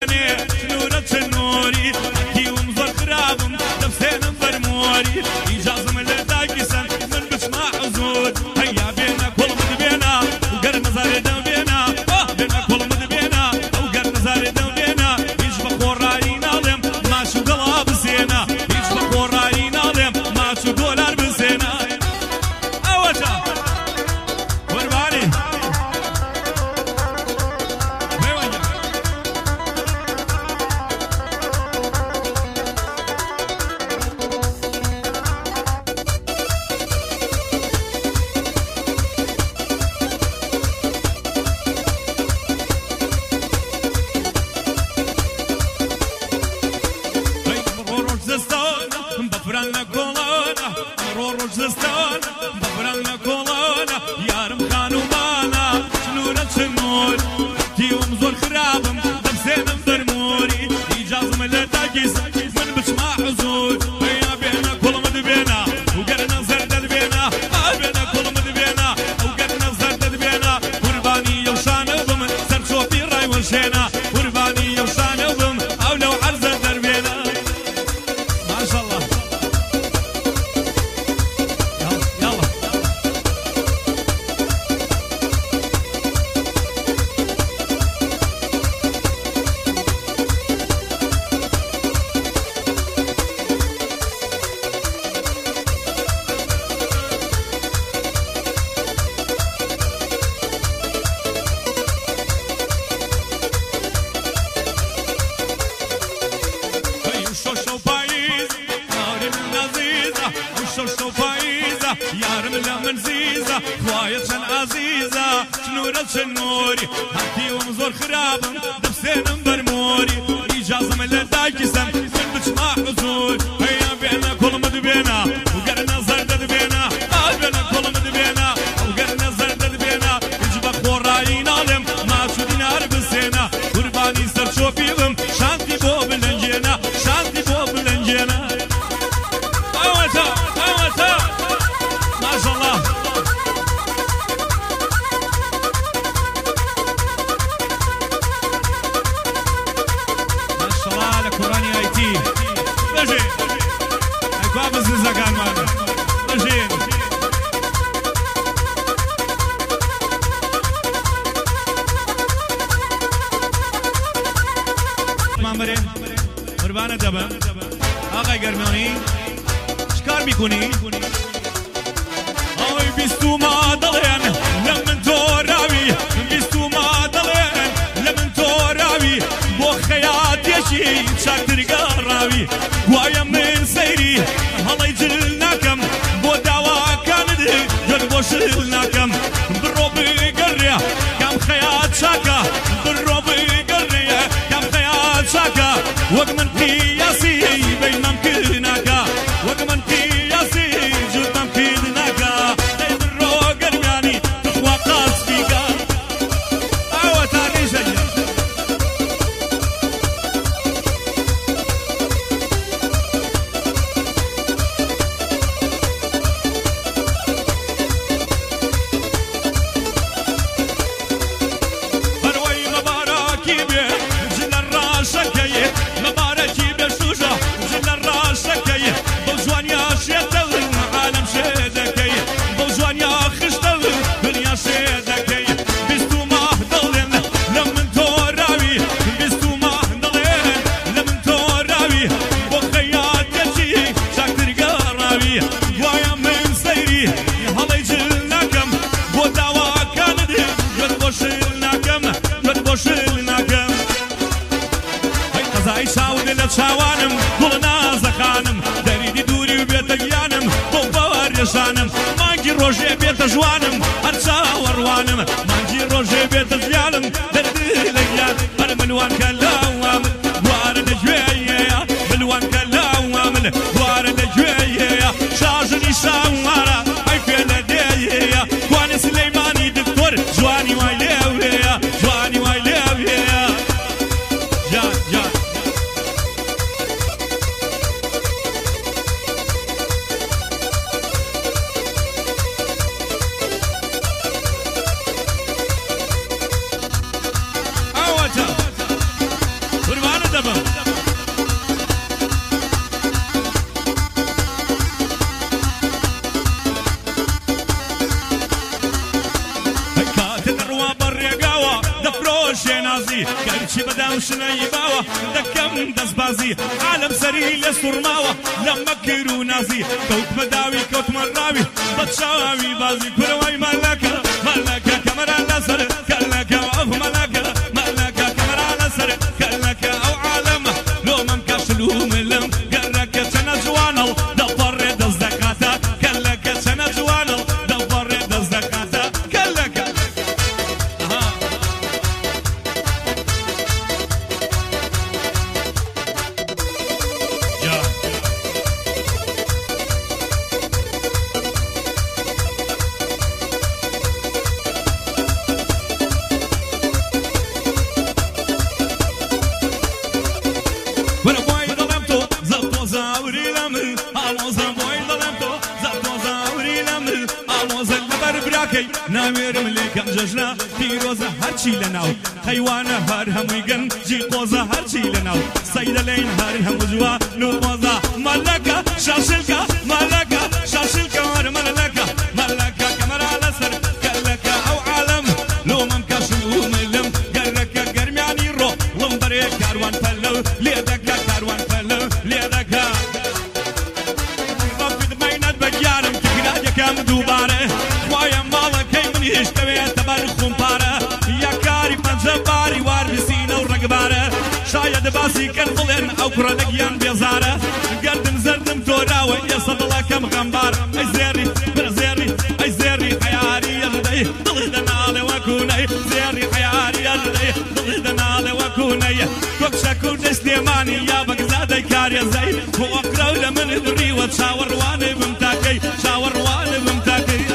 نورة النوري يوم زر خرابم دفسين برموري إجازم لداكي سن من بسمع حزود هيا بينا كل مد بينا وقر نزار دم بينا بينا كل مد بينا وقر نزار دم بينا يشبك وراي ناظم ما شو قلاب بسينا يشبك وراي ناظم ما شو دولار بسينا أوجه قرباني بفرنا كولانا رورو زستان بفرنا كولانا يارم خانو مانا شنورة شنور تيوم زور خرابم دبسينم برموري إجازم لتاكيس من بسمع حزور هيا بينا كل مد بينا وقرنا زردد بينا بينا كل مد بينا وقرنا زردد بينا قرباني يوشان بم سر شوفي راي وشينا قرباني يوشان بم أو لو عرزة دربينا ما شاء الله يارم لمن زيزة خوايا شن عزيزة شنورة شنوري هاتي ومزور خرابم دبسينم برموري إجازم لداكي سم من بجمع حزور هيا بينا كل مد بينا وقرنا زردد بينا بينا كل مد بينا وقرنا زردد بينا يجبك وراي نالم ما شو دينار بسينا قرباني سر شوفيهم شانتي بوب لنجينا شانتي بوب لنجينا أوتا ما شاء الله ما شاء الله على كوراني اي تي نجي ايكوا بزنزا كان معنا نجي مامرين قربانة دبا آقای گرمانی شکار میکنی؟ بیستو ما دلين لمن توراوي بیستو ما دلين لمن توراوي بو خيات يشي شاكتر قراوي وايا من سيري هلا يجلناكم بو دعوا كاند جد بو شلناكم بالروبي قرية كم خيات شاكا بالروبي قرية كم خيات شاكا وق من قياسي بين ممكناكا وق من قياسي جد ممكناكا شاوانم گل نازخانم دریدی دوری و بیت گیانم بو باریشانم مانگی روژه بیت جوانم هر چاوروانم مانگی روژه بیت زیانم دردی لگیان هر ملوان کلاوام وارد جویه ملوان کلاوام وارد جویه شاجنی شاوارا ای فیل دیه کوانی سلیمانی دکتور جوانی وایلیوه جوانی وایلیوه جا جا وشنەی باوە دەکەم دەستبازی عالم سەری لێ سوڕماوە لە مەکر و نازی کەوتمە داوی کەوتمە ڕاوی بە چاوی بازی کورەوەی مەلەکە مەلەکە کەمەرە لەسەر کەلەکە ئەو مەلەکە مەلەکە کەمەرە لەسەر کەلەکە ئەو عالەمە لۆمەم کەشلوملم گەرەکە چەنە جوانەڵ دەپەڕێ دەست دەکاتە کەلەکە چەنە جوانەڵ دەپەڕێ دەست دەکاتە کەلەکە ناوێرم لێکەم جەژنە پیرۆزە هەرچی لەناو حەیوانە هەر هەمووی گەنجی قۆزە هەرچی لەناو سەی دەلێن هەر هەموو جووە نومۆزە مەلەکە شاشلکە مەلەکە شاشلکە وەرە مەلەکە مەلەکە کەمەرە لەسەر کەلەکە ئەو عالەم لۆمەم کەشلوملم گەرەکە گەرمیانی ڕۆ وڵم بەرێ کاروان پەلەو لێ دەکە کاروان پەلەو لێ دەکە ڕەفیدمەینەت بەگیارم تکرادەکەم دووبارە خوایە ماڵەکەی منی هێشتەوێتە بەر خومپارە یا کاری پەنجەباری وار بسینە و ڕەگبارە شایەد باسی کرد بڵێن ئەو کوڕە لەگیان بێزارە گەردم زەردم تۆراوە ئێستا دڵەکەم غەمبار ئەی زێری بر زێری ئەی زێری حەیاری ئەژدەی دڵی دەناڵێ وەکوونەی زێری حەیاری ئەژدەی دڵی دەناڵێ وەکوونەی تۆکشە کوردەی سلێمانی یا بەگزادەی کارێزەی بۆ ئەقرەو لە من دڕیوە چاوەڕوانێ بم تاکەی چاوەڕوانێ بم تاکەی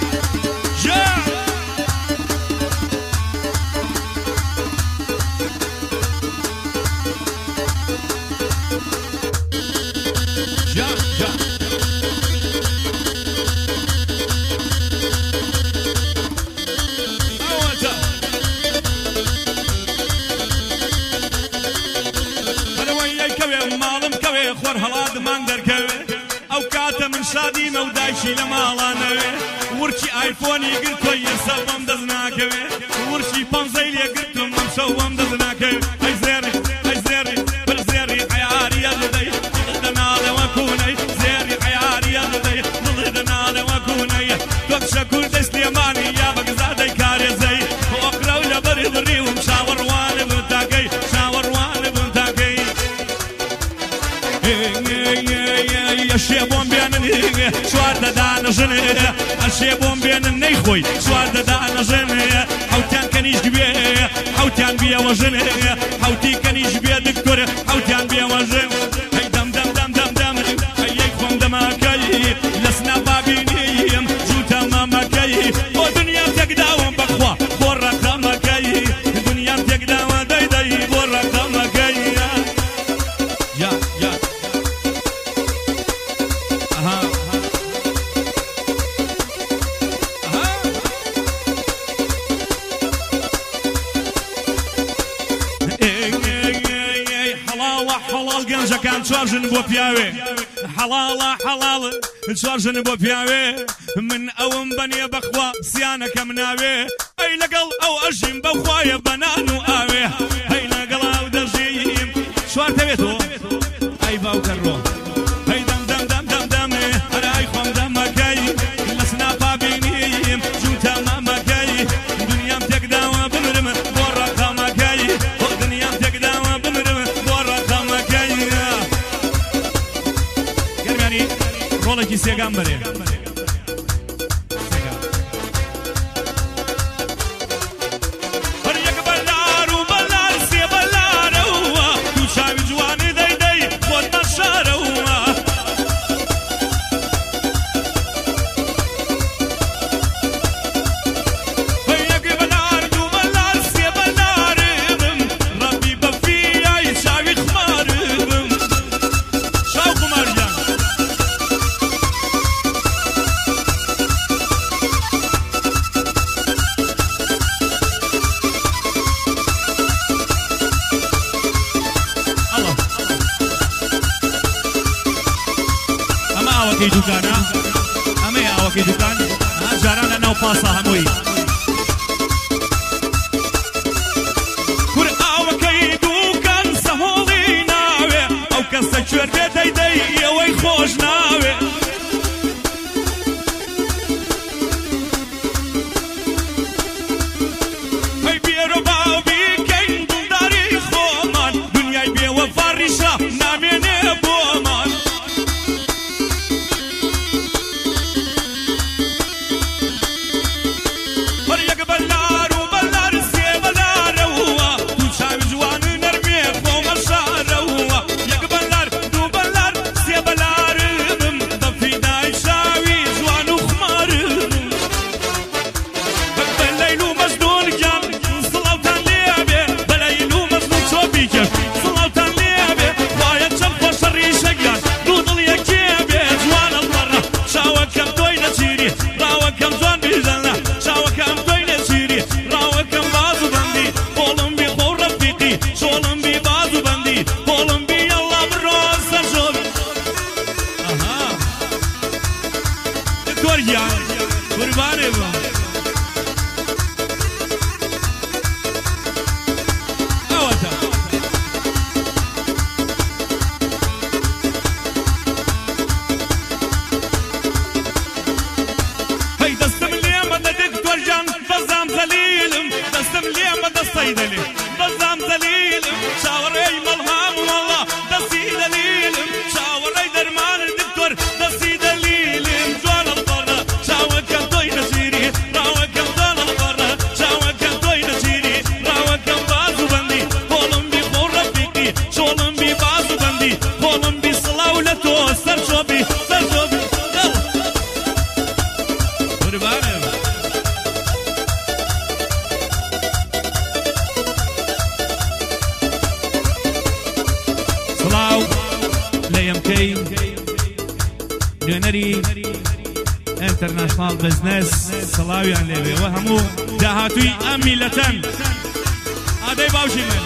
خۆر هەڵاتمان دەرکەوێ ئەو کاتە من شادیمە و دایشی لە ماڵانەوێ ورچی ئایفۆنی گرتۆی ئێستا بۆم دەست ناکەوێ ورچی پەنزەی لێگرتم ئەم شەو بۆم دەست ناکەوێ ئەی زێری ئەی زێری بر زێری حەیاری ئەژدەی دڵی دەناڵێ وەکوونەی زێری حەیاری ئەژدەی دڵی دەناڵێ وەکوونەی تۆکشە کوردەی سلێمانی یا بەگزادەی کارێزەی بۆ ئەقرەو لەبەری دڕیوم شاوەڕوانێ بم تاکەی شاوەڕوانێ بم تاکەی ئەشێ بۆم بێنن چوار دەدانە ژنێ ئەشێ بۆم بێنن نەیخۆی چوار دەدانە ژنێ حوتیان کەنیش بێ حوتیان بێوە ژنێ حوتی کەنیش بێ دکتۆر حوتیان بێوە ژن ئەی دەم دەم دەم دەم دەم ئەی خۆم دەماکەی لە سنا بابینیم جوتە مامەکەی بۆ دنیا تێکداوم بەخوا بۆ ڕەقەمەکەی دنیا تێکداوە دەیدەی بۆ ڕەقەمەکەی یا یا حەڵاڵ گەنجەکان چوارژن بۆ پیاوێ حەڵاڵە حەڵاڵە چوارژن بۆ پیاوێ من ئەوم بەنێ بەخوا سیانەکەم ناوێ ئەی لەگەڵ ئەو ئەژیم بەخوایە بەنان و ئاوێ ئەی لەگەڵ ئەو دەژیم چوار دەوێتەوە ئەی باوکە ڕۆ ئەی دەم دەم دەم دەم دەمێ هەرای خۆم دەمەکەی لە سناپا بینیم جوتە مەمەکەی دنیام تێکداوە بمرم بۆ ڕەقەمەکەی بۆ دنیام تێکداوە بمرم بۆ ڕەقەمەکەی گەرمیانی ڕۆڵێکی سێگام بەرێ ئاوەکەی دوکانە ئەمەیە ئاوەکەی دوکان جاران لە ناو پاسە هەمووی کور ئاوەکەی دوو کوێر بێتەی دەی ئێوەی خۆش ناوێ هەی بێرە باو بیکەین دڵداری خۆمان دنیای بێوەفا ڕیشە نامێنێ بۆمان هەر یەک بەلار و بەلار سێ بەلارەوە دوو چاوی جوان نەرمێ خۆمە شارەوە یەک بەلار دوو بەلار سێ بەلارم دەفیدای چاوی جوان و خمارم بە لەیل و مەجنون گیان سڵاوتان لێبێ بە لەیل و مەجنون چۆپی کرد سڵاوتان لێبێ وایە چەند خۆشە ڕیشە گیان دوو دڵ یەکێ بێ جوانە بەڕە چاوەکەم تۆی نەچیری ڕاوەکەم جوان بیژەنە چاوەکەم تۆی نەچیری ڕاوەکەم باز و بەندی خۆڵم بی خۆ ڕەفیقی شۆڵم بی باز و بەندی خۆڵم بی ئەڵڵا بڕۆ سەرژۆر دکتۆر گیان قوربانێ بم ئەوەتە هەی دەستم لێمەدە دکتۆر گیان بەزام زەلیلم دەستم لێمەدە سەیدەلی بەزام زەلیلم چاوەڕێی مەڵهام وەڵڵا دەستی دەلیلم چاوەڕێی دەرمان دکتۆر دەستی دەلیلم جوانە بەڕە چاوەکەم تۆی نەچیری ڕاوەکەم جوانە بەڕە چاوەکەم تۆی نەچیری ڕاوەکەم باز و بەندی خۆڵم بی خۆ ڕەفیقی شۆڵم بی باز و بەندی خۆڵم بی سڵاو لە تۆ سەرچۆبی سەرچۆبی قوربانێ سڵاو لە یەمکەی نوێنەری ئینتەرناشناڵ بزنس سڵاویان لێوێەوە هەموو داهاتووی ئەم میلەتەن ئادەی باوشی من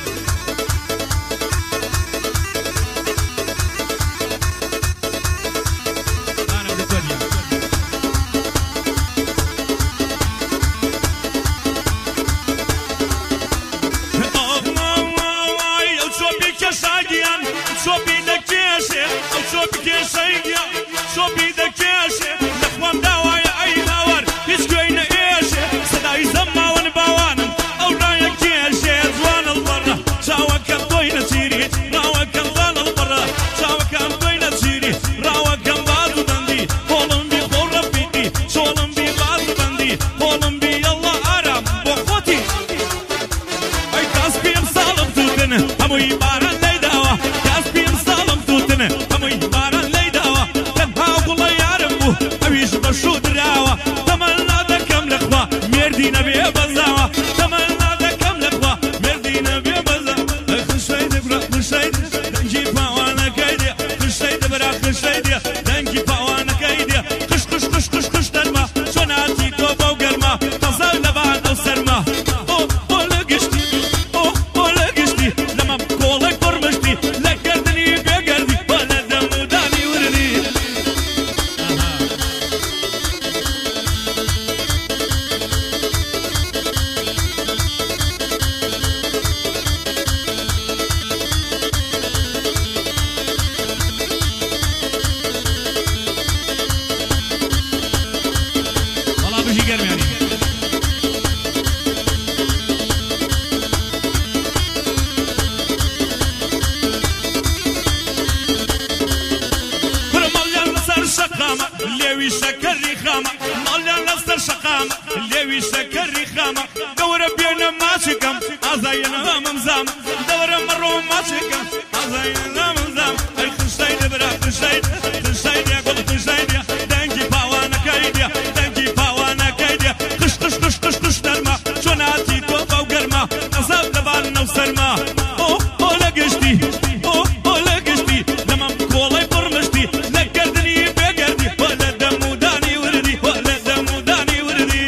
شۆپی دەکێشێ ئەو شۆپی کێشەیگە شۆپی دەکێشێ دەخوام داوایە ئەی هاوار هیچ گوێی نەئێشێ سەدای زەماوەن باوانم ئەو ڕایە کێشێ جوانە بەڕە چاوەکەم تۆی نەچیری ڕاوەکەم جوانە بەڕە چاوەکەم تۆی نەچیری ڕاوەکەم باز و بەندی خۆڵم بی خۆ ڕەفیقی شۆڵم بی باز و بەندی خۆڵم بی ئەڵڵا ئارام بۆ خۆتی ئەی کاس پێم ساڵم تووتن هەمووی باران لەیداوە هەمووی باران لەیداوە تەنها گوڵە یارم بوو ئەویش بەشوو دراوە تەمەنا دەکەم لەخوا مێردی نەبێ بەزاوە تەمەنا دەکەم لەخوا مێردی نەبێ بەزاوە خشەی دەبرا خشەی دەنگی پاوانەکەی دێ خشەی دەبرا خشەی دێ دەنگی پاوانەکەی دێ خش خش خش خش خش دەرما چۆناتی تۆ بەو گەرما تەزە لەبان ئەو سەرما ئۆ لە گشتی ئۆ لە گشتی لەمەم کۆڵێک پڕمشتی لە گەردنی بێگەردی لێوی شەکەری خامە ماڵیان لەسەر شەقامە لێوی شەکەری خامە گەورە بێنە ماچەکەم ئازایەنە مەمزام دەورە مەڕۆ ماچەکەم ئازایەنە مەمزام ئەی خشتای دەبرا خشتای دێ گوڵ خشتای دێ دەنگی پاوانەکەی دێ دەنگی پاوانەکەی دێ خش خش خش خش خش دەرما چۆناتی تۆ بەو گەرما ئەزاب لەبان نەو سەرما ئۆ لە گشتی ئۆ لە گشتی لەمەم کۆڵەی پڕمشتی لە گەردنی بێگەردی لە دەمودانی وردی لە دەمودانی وردی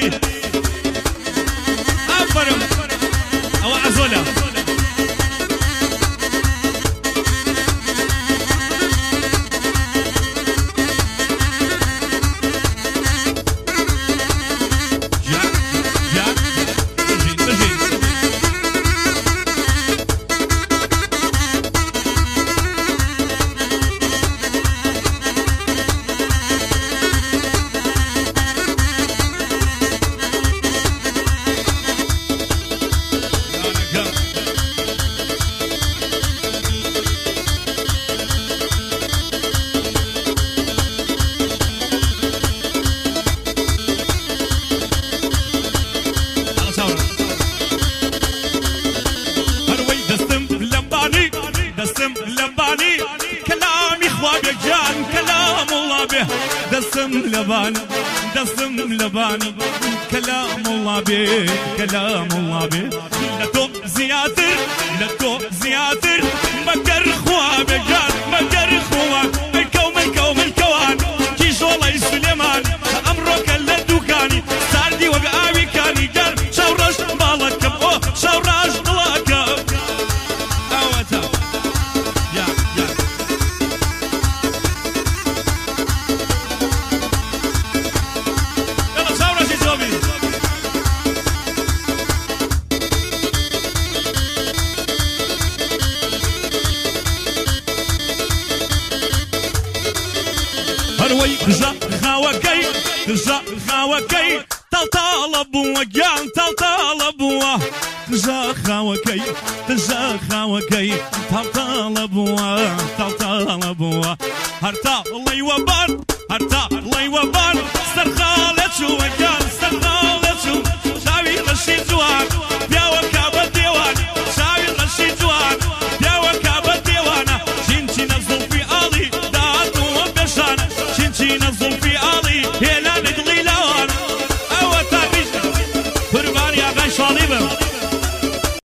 ئافەرم ئەوە ئەزۆلە دستم لباني دستم لباني كلام الله بي كلام الله بي لتو زياتر لتو زياتر مكر خواب جان مكر خواب الكوم الكوان كيش والله سليمان أمرك اللدوكاني ساردي وبآبي كاني جار شورش بالك أوه شورش بالك أوتا يا يلا شورش يجوبي هروي خجا خاوكي تطالب وجان تطالب خجا خاوكي تطالب هرتا الله يوبان استرخالت وجان استرخالت شاوي غشي جوان يا وكابة ديوان شاوي غشي جوان يا وكابة ديوانا شنشي نزل في آلي داتو وبشان شنشي نزل في آلي هلا